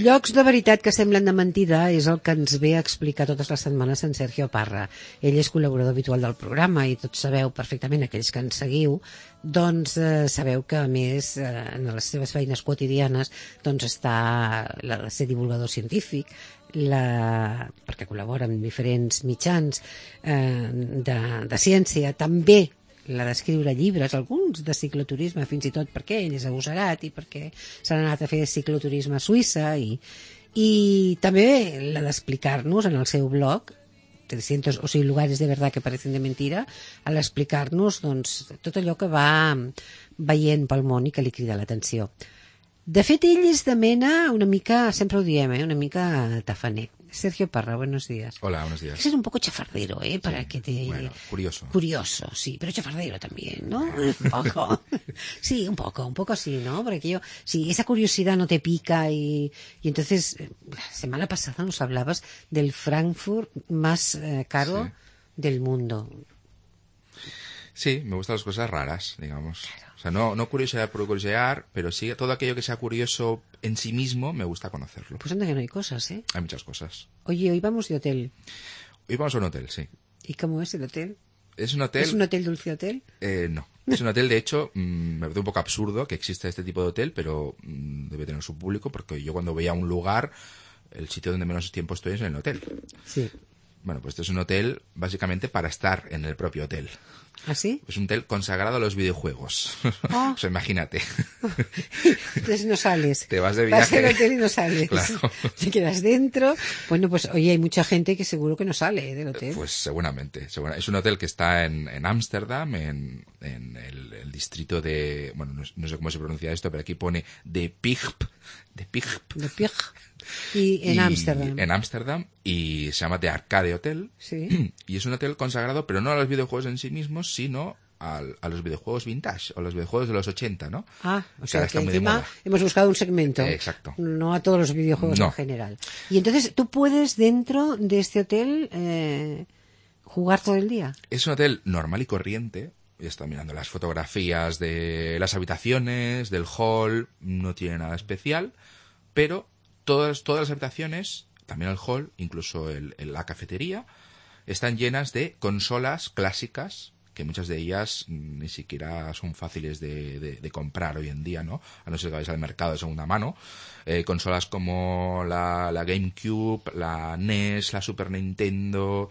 Llocs de veritat que semblen de mentida és el que ens ve a explicar totes les setmanes en Sergio Parra. Ell és col·laborador habitual del programa i tots sabeu perfectament, aquells que ens seguiu, doncs sabeu que a més en les seves feines quotidianes doncs està la de ser divulgador científic, perquè col·labora amb diferents mitjans de ciència, també la d'escriure llibres, alguns de cicloturisme, fins i tot perquè ell és agosarat i perquè s'han anat a fer cicloturisme a Suïssa i també la d'explicar-nos en el seu blog 300, o sigui, lugares de verdad que parecen de mentira, a l'explicar-nos doncs, tot allò que va veient pel món i que li crida l'atenció. De fet, ell és de mena una mica, sempre ho diem, una mica tafaner. Sergio Parra, buenos días. Hola, buenos días. Es un poco chafardero, para sí, que te... Bueno, curioso. Curioso, sí, pero chafardero también, ¿no? Un poco. Sí, un poco sí, ¿no? Porque sí, esa curiosidad no te pica y entonces, la semana pasada nos hablabas del Frankfurt más caro del mundo. Sí, me gustan las cosas raras, digamos. Claro. O sea, no curiosidad por curiosear, pero sí todo aquello que sea curioso en sí mismo me gusta conocerlo. Pues anda que no hay cosas, ¿eh? Hay muchas cosas. Oye, hoy vamos de hotel. Hoy vamos a un hotel, sí. ¿Y cómo es el hotel? ¿Es un hotel? ¿Es un hotel dulce hotel? No. Es un hotel, de hecho, me parece un poco absurdo que exista este tipo de hotel, pero debe tener su público, porque yo cuando voy a un lugar, el sitio donde menos tiempo estoy es en el hotel. Sí. Bueno, pues este es un hotel básicamente para estar en el propio hotel. ¿Ah, sí? Es un hotel consagrado a los videojuegos. Oh. O sea, imagínate. Entonces no sales. Te vas de viaje. Vas al hotel y no sales. Claro. Te quedas dentro. Bueno, pues oye, hay mucha gente que seguro que no sale del hotel. Pues seguramente. Es un hotel que está en Ámsterdam, en el distrito de... Bueno, no sé cómo se pronuncia esto, pero aquí pone de Pijp. De Pijp. De Pijp. Y en Ámsterdam. En Ámsterdam, y se llama The Arcade Hotel. Sí. Y es un hotel consagrado, pero no a los videojuegos en sí mismos, sino a los videojuegos vintage, o los videojuegos de los 80, ¿no? Ah, o sea que está muy de encima moda. hemos buscado un segmento. Exacto. No a todos los videojuegos No. en general. Y entonces, ¿tú puedes dentro de este hotel jugar todo el día? Es un hotel normal y corriente. Y está mirando las fotografías de las habitaciones, del hall, no tiene nada especial, pero todas las habitaciones, también el hall, incluso la cafetería, están llenas de consolas clásicas, que muchas de ellas ni siquiera son fáciles de comprar hoy en día, ¿no? A no ser que vayáis al mercado de segunda mano. Consolas como la GameCube, la NES, la Super Nintendo,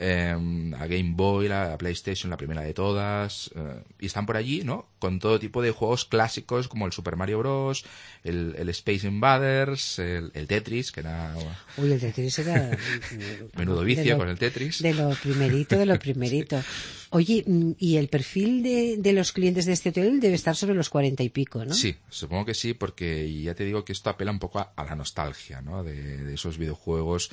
la Game Boy, la PlayStation, la primera de todas, y están por allí, ¿no? Con todo tipo de juegos clásicos como el Super Mario Bros, el Space Invaders, el Tetris, que era... Uy, el Tetris era... Menudo vicio con el Tetris. De lo primerito. Oye, y el perfil de los clientes de este hotel debe estar sobre los 40 y pico, ¿no? Sí, supongo que sí, porque ya te digo que esto apela un poco a la nostalgia, ¿no? De esos videojuegos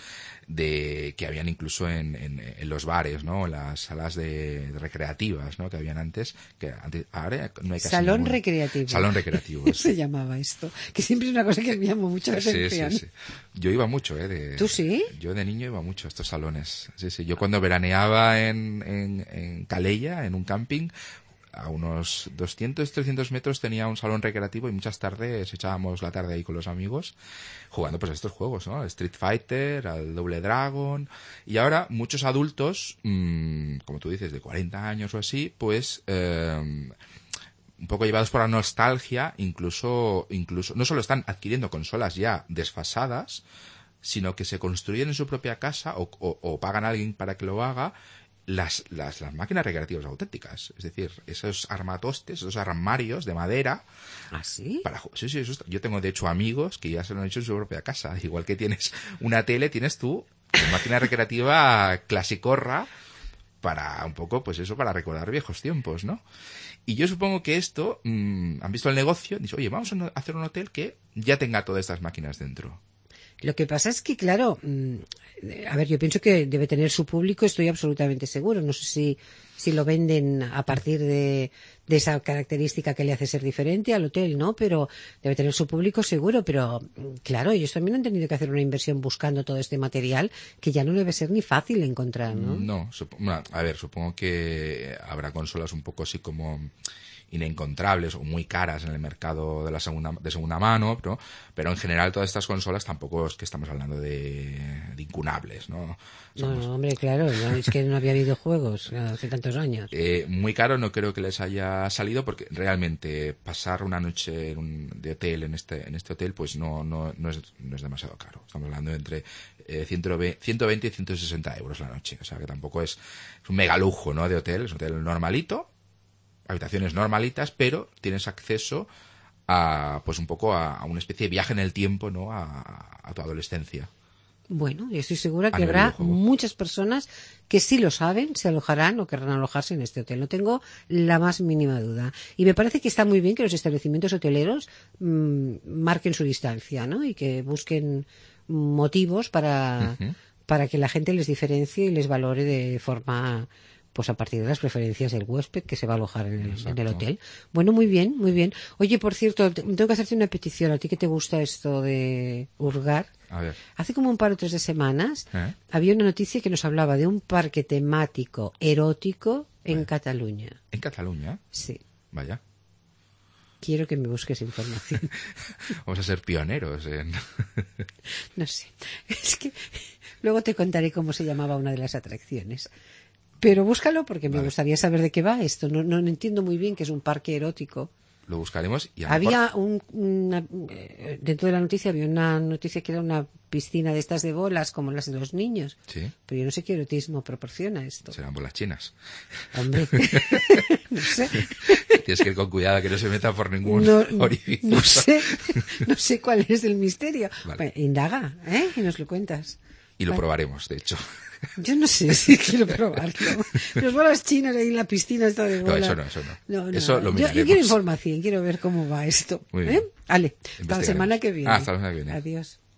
que habían incluso en los bares, ¿no? En las salas de recreativas, ¿no? Que habían antes, ahora no hay casi Salón ninguna. recreativo. Salón recreativo. Se llamaba esto, que siempre es una cosa que me llamó mucho la atención. Sí. Yo iba mucho, ¿Tú sí? Yo de niño iba mucho a estos salones. Sí. Yo cuando veraneaba en Calella, en un camping, a unos 200, 300 metros tenía un salón recreativo y muchas tardes echábamos la tarde ahí con los amigos jugando pues a estos juegos, ¿no? Al Street Fighter, al Double Dragon. Y ahora muchos adultos, como tú dices, de 40 años o así, pues... un poco llevados por la nostalgia, incluso no solo están adquiriendo consolas ya desfasadas, sino que se construyen en su propia casa o pagan a alguien para que lo haga las máquinas recreativas auténticas. Es decir, esos armatostes, esos armarios de madera. ¿Ah, sí? Sí, eso yo tengo de hecho amigos que ya se lo han hecho en su propia casa. Igual que tienes una tele, tienes tú una máquina recreativa clasicorra para un poco, pues eso, para recordar viejos tiempos, ¿no? Y yo supongo que esto, han visto el negocio, han dicho, oye, vamos a hacer un hotel que ya tenga todas estas máquinas dentro. Lo que pasa es que, claro, a ver, yo pienso que debe tener su público, estoy absolutamente seguro. No sé si si lo venden a partir de esa característica que le hace ser diferente al hotel, ¿no? Pero debe tener su público seguro, pero claro, ellos también han tenido que hacer una inversión buscando todo este material que ya no debe ser ni fácil encontrar, ¿no? No, a ver, supongo que habrá consolas un poco así como inencontrables o muy caras en el mercado de segunda mano, ¿no? Pero en general todas estas consolas tampoco es que estamos hablando de incunables, ¿no? No, hombre, claro, no, es que no había videojuegos hace tantos años. Muy caro no creo que les haya salido, porque realmente pasar una noche de hotel en este hotel pues no es demasiado caro. Estamos hablando de entre 120 y 160 euros la noche, o sea que tampoco es un mega lujo, ¿no? De hotel, es un hotel normalito, habitaciones normalitas, pero tienes acceso a pues un poco a una especie de viaje en el tiempo, ¿no? A tu adolescencia. Bueno, yo estoy segura que habrá muchas personas que sí lo saben, se alojarán o querrán alojarse en este hotel. No tengo la más mínima duda. Y me parece que está muy bien que los establecimientos hoteleros marquen su distancia, ¿no? Y que busquen motivos para que la gente les diferencie y les valore de forma, pues a partir de las preferencias del huésped que se va a alojar en el hotel. Bueno, muy bien, muy bien. Oye, por cierto, tengo que hacerte una petición. ¿A ti que te gusta esto de hurgar? A ver. Hace como un par o tres de semanas había una noticia que nos hablaba de un parque temático erótico en Cataluña. ¿En Cataluña? Sí. Vaya. Quiero que me busques información. Vamos a ser pioneros en... No sé. Es que luego te contaré cómo se llamaba una de las atracciones. Pero búscalo porque me gustaría saber de qué va esto. No entiendo muy bien qué es un parque erótico. Lo buscaremos y había dentro de la noticia había una noticia que era una piscina de estas de bolas como las de los niños. Sí. Pero yo no sé qué erotismo proporciona esto. Serán bolas chinas. Hombre, no sé. Tienes que ir con cuidado que no se meta por ningún orificio. No sé cuál es el misterio. Vale. Bueno, indaga, y nos lo cuentas. Y lo probaremos, de hecho. Yo no sé si quiero probarlo. Las bolas chinas ahí en la piscina esta de bolas. No, eso no. Eso lo miraremos. Yo quiero información, quiero ver cómo va esto. Muy bien. Vale, hasta la semana que viene. Hasta la semana que viene. Adiós.